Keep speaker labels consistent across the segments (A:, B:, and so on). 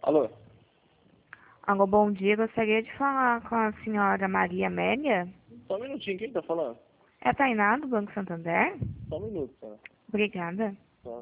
A: Alô?
B: Alô, bom dia. Gostaria de falar com a senhora Maria Amélia.
A: Só um minutinho, quem tá falando?
B: É a Tainá, do Banco Santander?
A: Só um minuto, tá?
B: Obrigada.
A: Tá.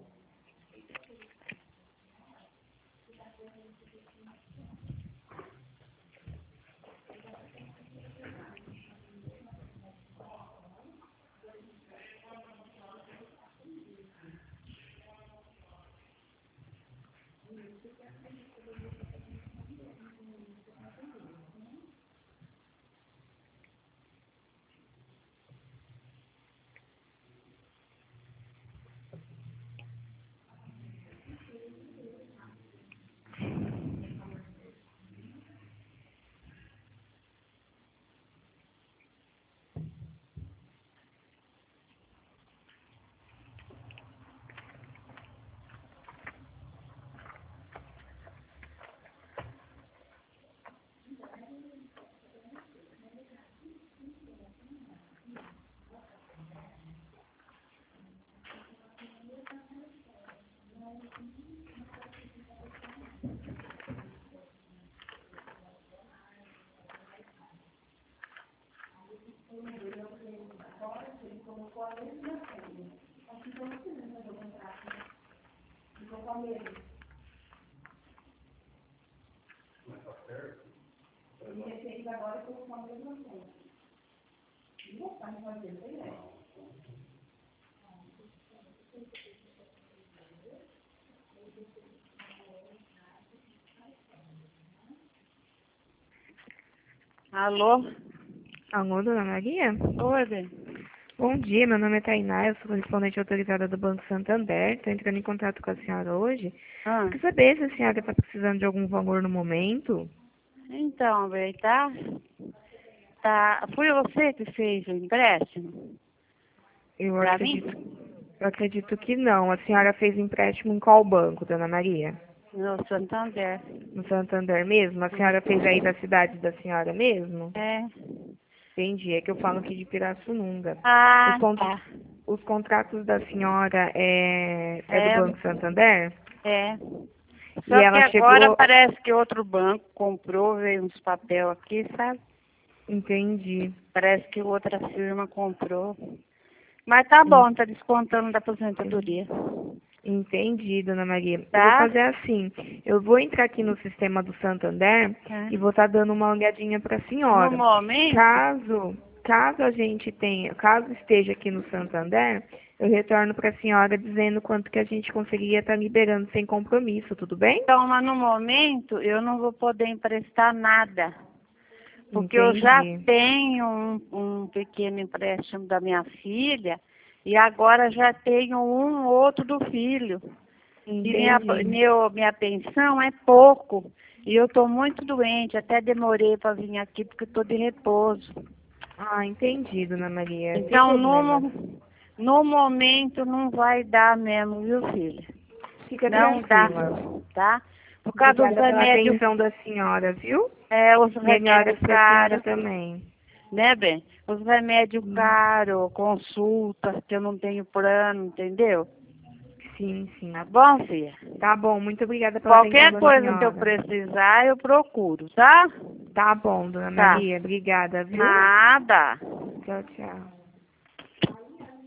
C: Alô?
B: Alô, dona Maria?
C: Oi, bem.
B: Bom dia, meu nome é Tainá, eu sou correspondente autorizada do Banco Santander. Estou entrando em contato com a senhora hoje.
C: Ah,
B: Quer saber se a senhora está precisando de algum valor no momento?
C: então, bem, tá. Foi você que fez o empréstimo
B: Eu
C: pra
B: acredito,
C: mim?
B: eu acredito que não. A senhora fez empréstimo em qual banco, dona Maria?
C: No Santander.
B: No Santander mesmo? A senhora fez aí da cidade da senhora mesmo?
C: É.
B: Entendi, é que eu falo aqui de Pirassununga. Os,
C: Ah,
B: con-
C: tá.
B: os contratos da senhora é do
C: É,
B: Banco Santander?
C: é.
B: E
C: Só que
B: ela
C: agora
B: chegou...
C: parece que outro banco comprou, veio uns papel aqui, sabe?
B: Entendi.
C: Parece que outra firma comprou. Mas tá bom, tá descontando da aposentadoria.
B: Entendi, dona Maria. Eu vou
C: Tá?
B: fazer assim. Eu vou entrar aqui no sistema do Santander
C: É.
B: e vou estar dando uma olhadinha para a
C: No
B: senhora.
C: momento,
B: Caso esteja aqui no Santander, eu retorno para a senhora dizendo quanto que a gente conseguiria estar liberando sem compromisso, tudo bem?
C: então, mas no momento eu não vou poder emprestar nada. Porque eu já
B: Entendi.
C: tenho um pequeno empréstimo da minha filha e agora já tenho um outro do filho. E
B: Entendi.
C: minha pensão é pouco. E eu estou muito doente, até demorei para vir aqui porque estou de repouso.
B: Ah, entendi, dona Maria. Sem
C: Então,
B: problema.
C: no momento não vai dar mesmo, viu, filha?
B: Fica
C: Não dá,
B: tranquila.
C: tá? Por causa dos
B: Obrigada pela
C: remédios,
B: atenção da senhora, viu?
C: os
B: Melhoras
C: remédios
B: para a senhora
C: caros.
B: também.
C: Né, bem? Os remédios caros, consultas que eu não tenho plano, entendeu?
B: Sim, sim.
C: Tá bom, filha?
B: Tá bom, muito obrigada pela atenção
C: Qualquer
B: da
C: coisa que eu
B: senhora.
C: precisar, eu procuro, tá?
B: Tá bom, dona
C: Tá.
B: Maria. Obrigada, viu?
C: Nada.
B: Tchau, tchau.